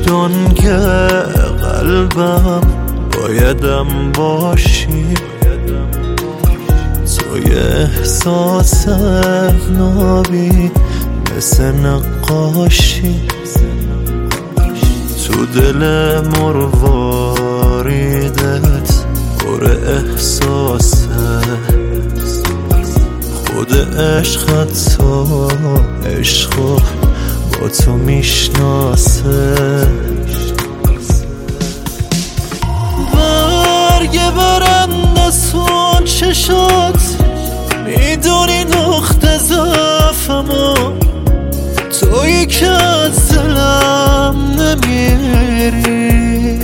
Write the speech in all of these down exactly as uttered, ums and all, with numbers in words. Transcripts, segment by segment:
وجدان که قلبم بایدم باشی، توی احساس نابی مثل نقاشی، تو دل مرواریدت پر احساسه، خود عشقت تا عشقو با تو میشناسه. برگ برند سون چشات میدونی نقطه ضعفمو، تویی که از دلم نمیری،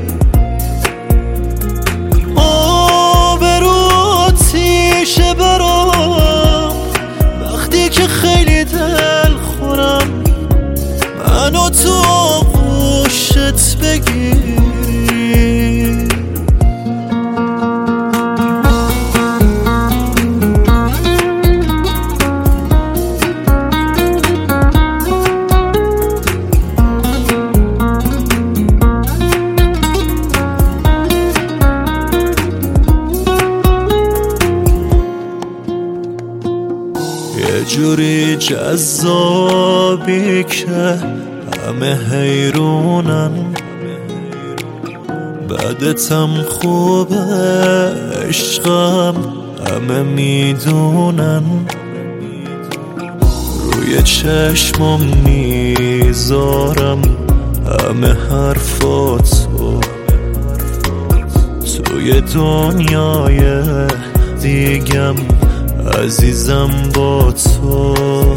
آبرو آتیشه برام وقتی که خیلی دل خورم، منو تو آغوشت بگیری. یه جوری جذابی که همه حیرونن، بعدتم خوبه عشقم همه میدونن، روی چشمم میذارم همه حرفاتو، توی دنیای دیگم عزیزم با تو.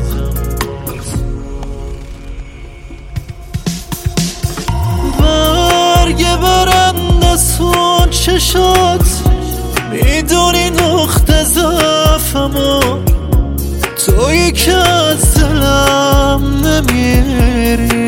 برگ برند سون چشات میدونی نقطه ضعفمو، تویی که از دلم نمیری،